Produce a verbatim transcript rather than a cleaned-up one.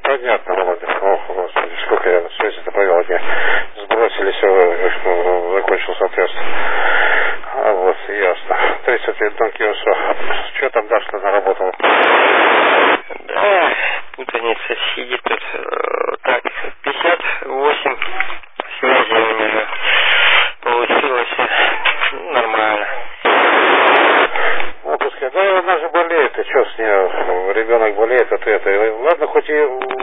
Понятно, Володя. Ох, господи, сколько я связи-то провел. Они сбросили все, закончился тест. А вот, ясно. тридцать один Nokia. Что там Даша наработала? Да, путаница сидит тут. Так, пятьдесят восемь связей у меня получилось. Нормально. Ну, пускай. Да, она же болеет. Ты что с ней? Ребенок болеет, а ты это. Ладно, хоть и